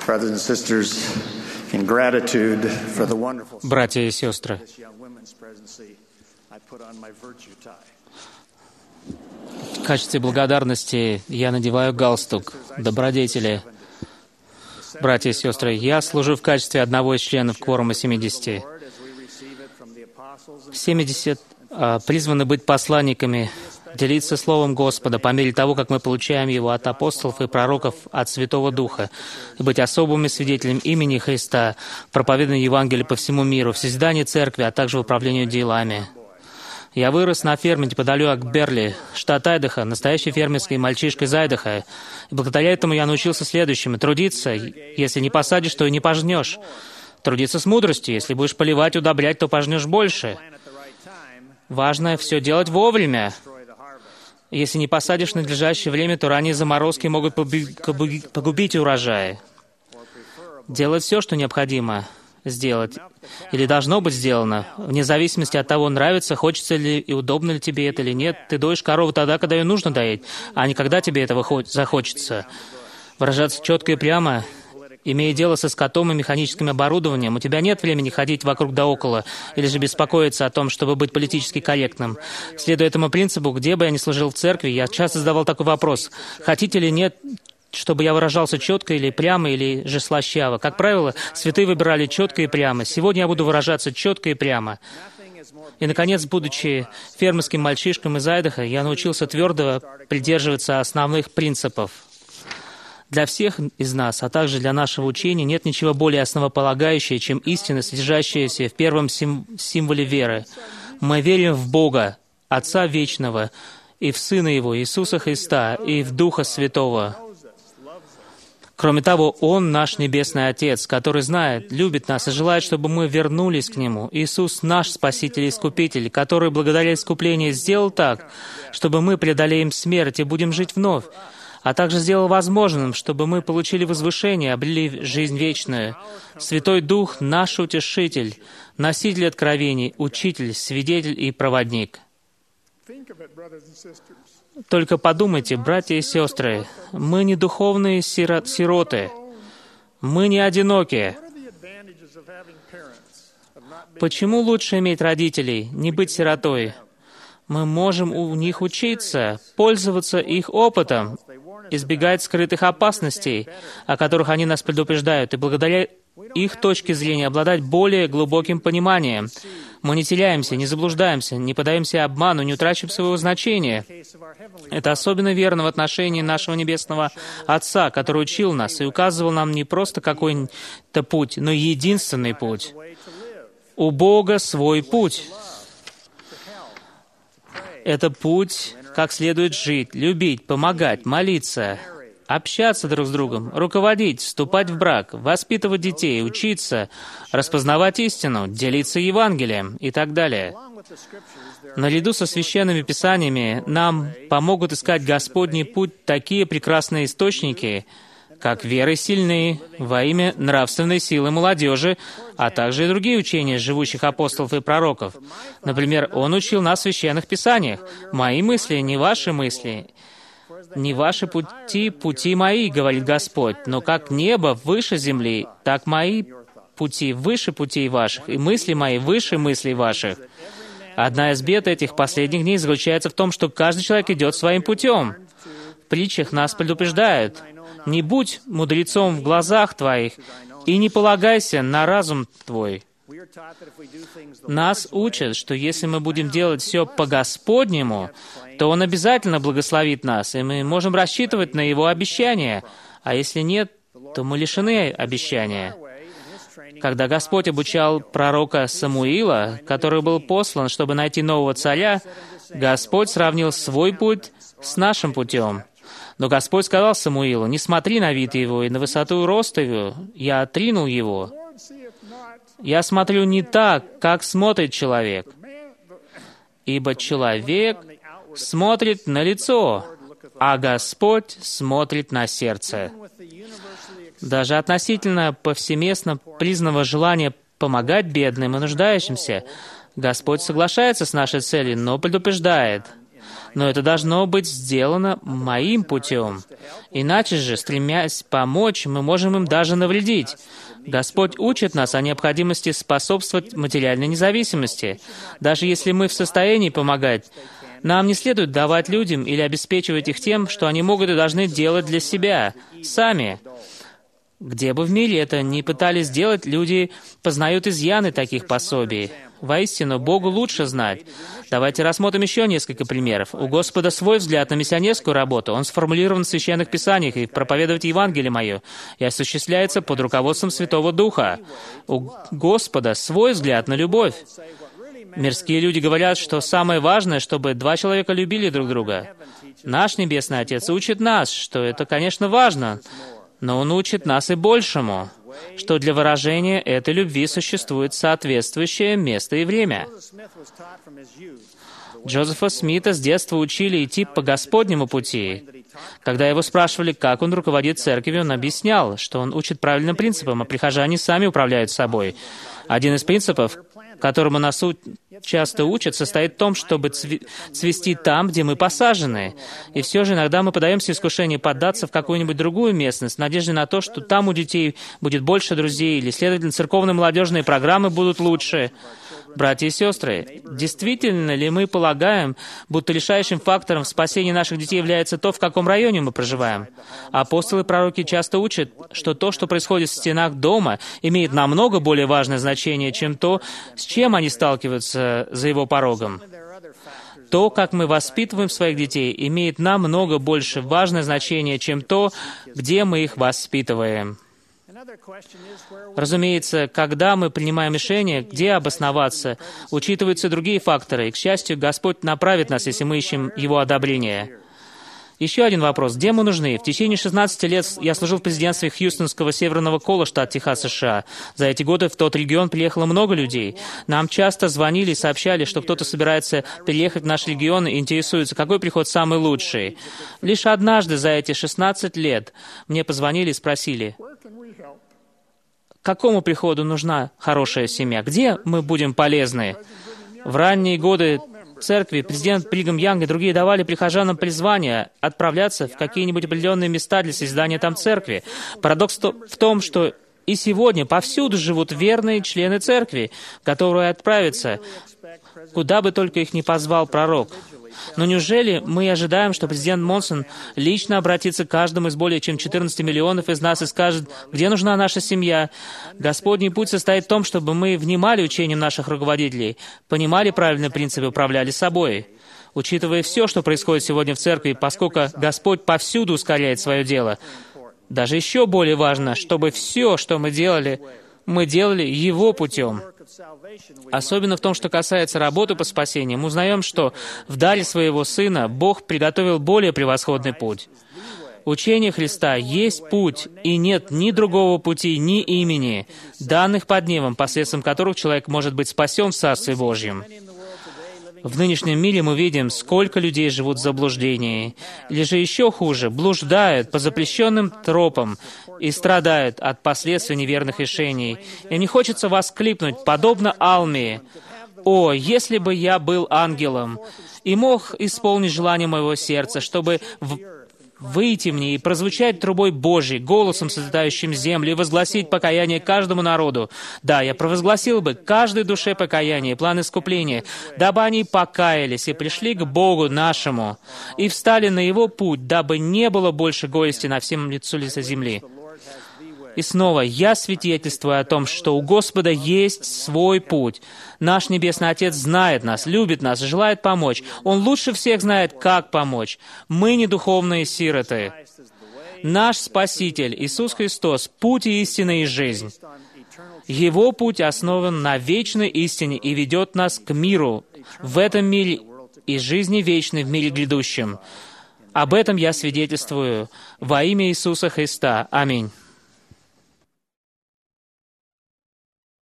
Братья и сестры, в качестве благодарности я надеваю галстук добродетели. Братья и сестры, я служу в качестве одного из членов кворума 70. 70 призваны быть посланниками, делиться Словом Господа по мере того, как мы получаем его от апостолов и пророков, от Святого Духа, и быть особыми свидетелями имени Христа, проповеданию Евангелия по всему миру, в созидании церкви, а также в управлении делами. Я вырос на ферме неподалеку от Берли, штат Айдахо, настоящий фермерский мальчишка из Айдахо. И благодаря этому я научился следующему: трудиться, если не посадишь, то и не пожнешь. Трудиться с мудростью, если будешь поливать, удобрять, то пожнешь больше. Важно все делать вовремя. Если не посадишь в надлежащее время, то ранние заморозки могут погубить урожай. Делать все, что необходимо сделать, или должно быть сделано, вне зависимости от того, нравится, хочется ли и удобно ли тебе это или нет. Ты доишь корову тогда, когда ее нужно доить, а не когда тебе этого захочется. Выражаться четко и прямо, имея дело со скотом и механическим оборудованием, у тебя нет времени ходить вокруг да около, или же беспокоиться о том, чтобы быть политически корректным. Следуя этому принципу, где бы я ни служил в церкви, я часто задавал такой вопрос: хотите или нет, чтобы я выражался четко или прямо, или же слащаво? Как правило, святые выбирали четко и прямо. Сегодня я буду выражаться четко и прямо. И, наконец, будучи фермерским мальчишком из Айдахо, я научился твердо придерживаться основных принципов. Для всех из нас, а также для нашего учения, нет ничего более основополагающего, чем истина, содержащаяся в первом символе веры. Мы верим в Бога, Отца Вечного, и в Сына Его, Иисуса Христа, и в Духа Святого. Кроме того, Он наш Небесный Отец, который знает, любит нас и желает, чтобы мы вернулись к Нему. Иисус наш Спаситель и Искупитель, который благодаря искуплению сделал так, чтобы мы преодолеем смерть и будем жить вновь, а также сделал возможным, чтобы мы получили возвышение, обрели жизнь вечную. Святой Дух — наш Утешитель, носитель откровений, Учитель, Свидетель и Проводник. Только подумайте, братья и сестры, мы не духовные сироты, мы не одиноки. Почему лучше иметь родителей, не быть сиротой? Мы можем у них учиться, пользоваться их опытом, избегать скрытых опасностей, о которых они нас предупреждают, и благодаря их точке зрения обладать более глубоким пониманием. Мы не теряемся, не заблуждаемся, не поддаемся обману, не утрачиваем своего значения. Это особенно верно в отношении нашего Небесного Отца, который учил нас и указывал нам не просто какой-то путь, но единственный путь. У Бога свой путь. Это путь, как следует жить, любить, помогать, молиться, общаться друг с другом, руководить, вступать в брак, воспитывать детей, учиться, распознавать истину, делиться Евангелием и так далее. Наряду со священными писаниями нам помогут искать Господний путь такие прекрасные источники, как веры сильные, во имя нравственной силы молодежи, а также и другие учения живущих апостолов и пророков. Например, Он учил нас в священных писаниях: «Мои мысли, не ваши мысли, не ваши пути, пути мои, говорит Господь, но как небо выше земли, так мои пути выше путей ваших, и мысли мои выше мыслей ваших». Одна из бед этих последних дней заключается в том, что каждый человек идет своим путем. В притчах нас предупреждают: «Не будь мудрецом в глазах твоих, и не полагайся на разум твой». Нас учат, что если мы будем делать все по-господнему, то Он обязательно благословит нас, и мы можем рассчитывать на Его обещания. А если нет, то мы лишены обещания. Когда Господь обучал пророка Самуила, который был послан, чтобы найти нового царя, Господь сравнил свой путь с нашим путем. Но Господь сказал Самуилу: «Не смотри на вид его и на высоту роста его, я отринул его. Я смотрю не так, как смотрит человек, ибо человек смотрит на лицо, а Господь смотрит на сердце». Даже относительно повсеместно признанного желания помогать бедным и нуждающимся, Господь соглашается с нашей целью, но предупреждает: но это должно быть сделано моим путем. Иначе же, стремясь помочь, мы можем им даже навредить. Господь учит нас о необходимости способствовать материальной независимости. Даже если мы в состоянии помогать, нам не следует давать людям или обеспечивать их тем, что они могут и должны делать для себя, сами. Где бы в мире это ни пытались сделать, люди познают изъяны таких пособий. Воистину, Богу лучше знать. Давайте рассмотрим еще несколько примеров. У Господа свой взгляд на миссионерскую работу. Он сформулирован в Священных Писаниях, и проповедовать Евангелие мое и осуществляется под руководством Святого Духа. У Господа свой взгляд на любовь. Мирские люди говорят, что самое важное, чтобы два человека любили друг друга. Наш Небесный Отец учит нас, что это, конечно, важно, но Он учит нас и большему, что для выражения этой любви существует соответствующее место и время. Джозефа Смита с детства учили идти по Господнему пути. Когда его спрашивали, как он руководит церковью, он объяснял, что он учит правильным принципам, а прихожане сами управляют собой. Один из принципов, которому нас часто учат, состоит в том, чтобы цвести там, где мы посажены. И все же иногда мы подаемся искушению поддаться в какую-нибудь другую местность, в надежде на то, что там у детей будет больше друзей, или, следовательно, церковные молодежные программы будут лучше. Братья и сестры, действительно ли мы полагаем, будто решающим фактором в спасении наших детей является то, в каком районе мы проживаем? Апостолы и пророки часто учат, что то, что происходит в стенах дома, имеет намного более важное значение, чем то, с чем они сталкиваются за его порогом. То, как мы воспитываем своих детей, имеет намного больше важное значение, чем то, где мы их воспитываем. Разумеется, когда мы принимаем решение, где обосноваться, учитываются другие факторы, и, к счастью, Господь направит нас, если мы ищем Его одобрения. Еще один вопрос. Где мы нужны? В течение 16 лет я служил в президентстве Хьюстонского Северного Колла, штат Техас, США. За эти годы в тот регион приехало много людей. Нам часто звонили и сообщали, что кто-то собирается переехать в наш регион и интересуется, какой приход самый лучший. Лишь однажды за эти 16 лет мне позвонили и спросили, какому приходу нужна хорошая семья? Где мы будем полезны? В ранние годы церкви президент Бригам Янг и другие давали прихожанам призвание отправляться в какие-нибудь определенные места для создания там церкви. Парадокс в том, что и сегодня повсюду живут верные члены церкви, которые отправятся, куда бы только их ни позвал пророк. Но неужели мы ожидаем, что президент Монсон лично обратится к каждому из более чем 14 миллионов из нас и скажет, где нужна наша семья? Господний путь состоит в том, чтобы мы внимали учениям наших руководителей, понимали правильные принципы и управляли собой. Учитывая все, что происходит сегодня в церкви, поскольку Господь повсюду ускоряет свое дело, даже еще более важно, чтобы все, что мы делали Его путем. Особенно в том, что касается работы по спасению, мы узнаем, что в даре Своего Сына Бог приготовил более превосходный путь. Учение Христа есть путь, и нет ни другого пути, ни имени, данных под небом, посредством которых человек может быть спасен в Царстве Божьем. В нынешнем мире мы видим, сколько людей живут в заблуждении, или же еще хуже, блуждают по запрещенным тропам и страдают от последствий неверных решений. Им не хочется воскликнуть, подобно Алме: «О, если бы я был ангелом и мог исполнить желание моего сердца, чтобы выйти мне и прозвучать трубой Божьей, голосом, созидающим землю, и возгласить покаяние каждому народу. Да, я провозгласил бы каждой душе покаяние, план искупления, дабы они покаялись и пришли к Богу нашему, и встали на Его путь, дабы не было больше горести на всем лицу лица земли». И снова, я свидетельствую о том, что у Господа есть свой путь. Наш Небесный Отец знает нас, любит нас, желает помочь. Он лучше всех знает, как помочь. Мы не духовные сироты. Наш Спаситель, Иисус Христос, путь и истина и жизнь. Его путь основан на вечной истине и ведет нас к миру в этом мире и жизни вечной в мире грядущем. Об этом я свидетельствую во имя Иисуса Христа. Аминь.